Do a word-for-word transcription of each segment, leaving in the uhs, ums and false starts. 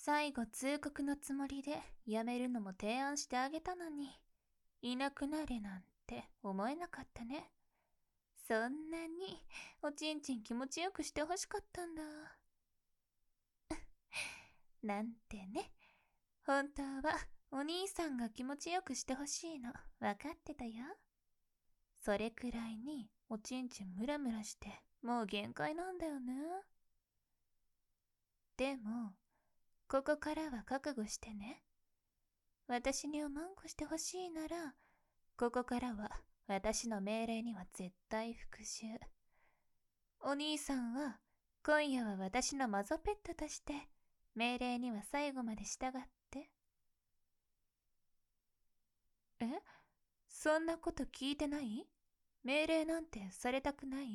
最後通告のつもりでやめるのも提案してあげたのに、いなくなれなんて思えなかったね。そんなにおちんちん気持ちよくしてほしかったんだ。なんてね。本当はお兄さんが気持ちよくしてほしいの分かってたよ。それくらいにおちんちんムラムラしてもう限界なんだよね。でもここからは覚悟してね。私におまんこしてほしいなら、ここからは私の命令には絶対復讐。お兄さんは今夜は私のマゾペットとして命令には最後まで従って。え？そんなこと聞いてない？命令なんてされたくない？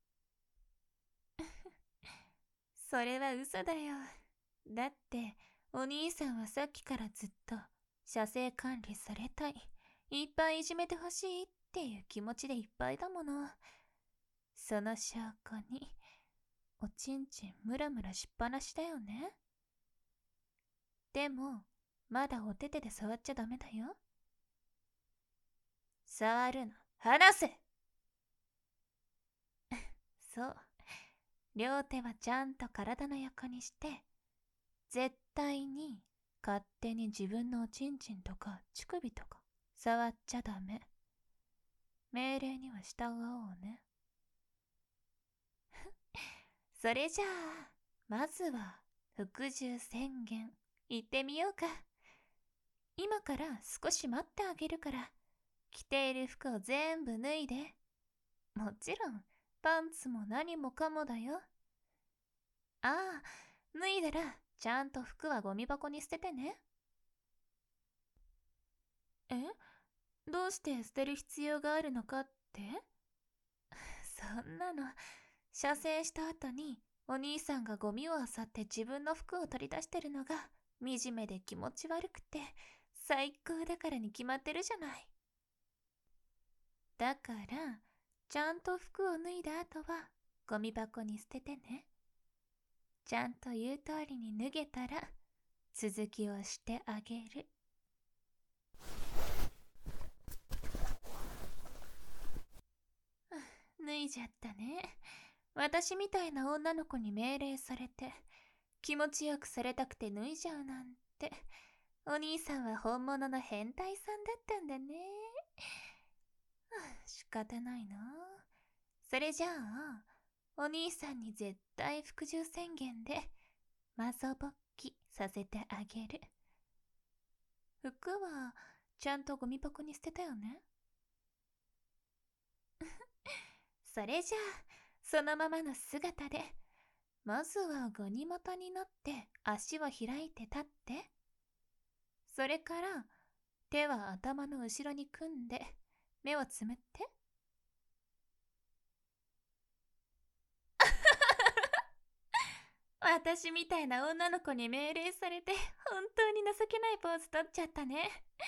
それは嘘だよ。だってお兄さんはさっきからずっと射精管理されたい、いっぱいいじめてほしいっていう気持ちでいっぱいだもの。その証拠におちんちんムラムラしっぱなしだよね。でもまだお手手で触っちゃダメだよ。触るの離せ。そう、両手はちゃんと体の横にして、絶対に勝手に自分のおちんちんとか乳首とか触っちゃダメ。命令には従おうね。それじゃあまずは服従宣言言ってみようか。今から少し待ってあげるから、着ている服を全部脱いで。もちろんパンツも何もかもだよ。ああ、脱いだらちゃんと服はゴミ箱に捨ててね。え？どうして捨てる必要があるのかって？そんなの、射精した後にお兄さんがゴミを漁って自分の服を取り出してるのが惨めで気持ち悪くて最高だからに決まってるじゃない。だからちゃんと服を脱いだ後はゴミ箱に捨ててね。ちゃんと言う通りに脱げたら続きをしてあげる。脱いじゃったね。私みたいな女の子に命令されて気持ちよくされたくて脱いじゃうなんて、お兄さんは本物の変態さんだったんだね。仕方ないな。それじゃあお兄さんに絶対服従宣言でマゾ勃起させてあげる。服はちゃんとゴミ箱に捨てたよね。それじゃあそのままの姿で、まずはガニ股になって足を開いて立って、それから手は頭の後ろに組んで目をつむって。私みたいな女の子に命令されて本当に情けないポーズ取っちゃったね。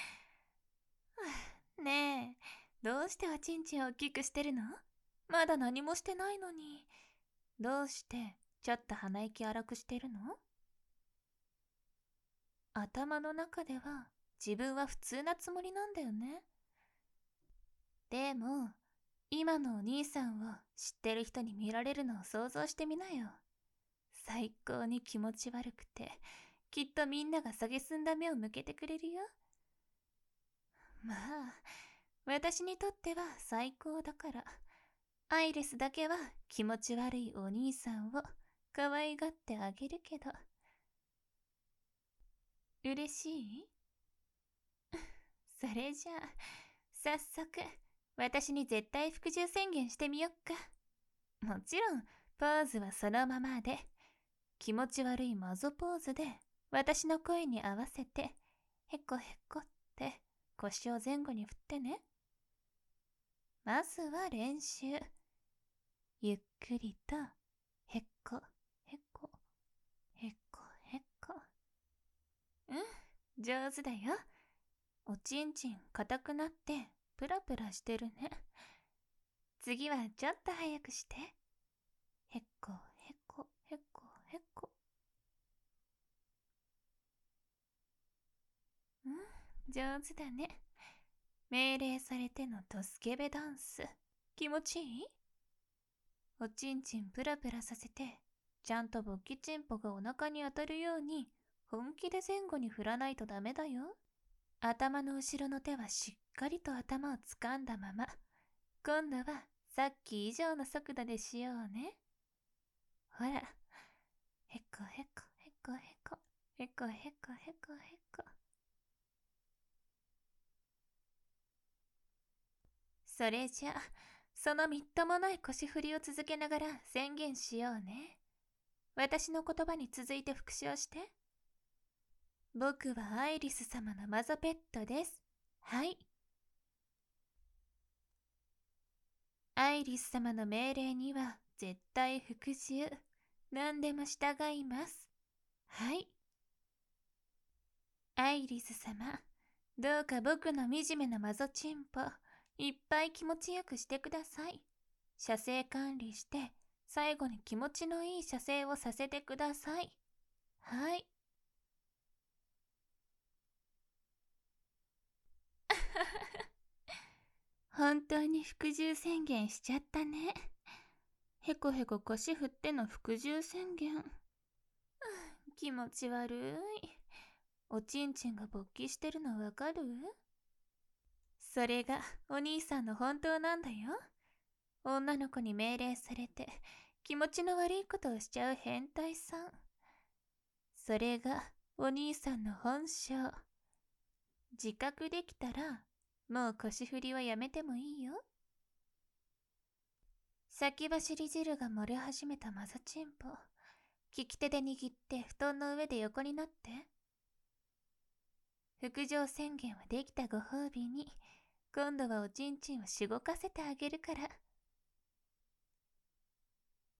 ねえ、どうしておちんちんを大きくしてるの？まだ何もしてないのに。どうしてちょっと鼻息荒くしてるの？頭の中では自分は普通なつもりなんだよね。でも今のお兄さんを知ってる人に見られるのを想像してみなよ。最高に気持ち悪くて、きっとみんなが蔑んだ目を向けてくれるよ。まあ私にとっては最高だから、アイレスだけは気持ち悪いお兄さんを可愛がってあげるけど。嬉しい？それじゃあ早速私に絶対服従宣言してみよっか。もちろんポーズはそのままで、気持ち悪いマゾポーズで私の声に合わせてへこへこって腰を前後に振ってね。まずは練習。ゆっくりとへこへこへこへこ。うん、上手だよ。おちんちん硬くなってプラプラしてるね。次はちょっと早くして。へこへこへこへこ。 上手だね。命令されてのトスケベダンス。気持ちいい？おちんちんプラプラさせて、ちゃんと勃起チンポがお腹に当たるように、本気で前後に振らないとダメだよ。頭の後ろの手はしっかりと頭を掴んだまま。今度はさっき以上の速度でしようね。ほら。へこへこへこへこ。へこへこへこへこ。それじゃあ、そのみっともない腰振りを続けながら宣言しようね。私の言葉に続いて復唱して。僕はアイリス様のマゾペットです。はい。アイリス様の命令には絶対服従。何でも従います。はい。アイリス様、どうか僕の惨めなマゾチンポ、いっぱい気持ちよくしてください。射精管理して、最後に気持ちのいい射精をさせてください。はい。本当に服従宣言しちゃったね。へこへこ腰振っての服従宣言。気持ち悪い。おちんちんが勃起してるのわかる？それがお兄さんの本当なんだよ。女の子に命令されて気持ちの悪いことをしちゃう変態さん。それがお兄さんの本性。自覚できたらもう腰振りはやめてもいいよ。先走り汁が漏れ始めたマゾチンポ。利き手で握って布団の上で横になって。服従宣言はできたご褒美に、今度はおちんちんをしごかせてあげるから、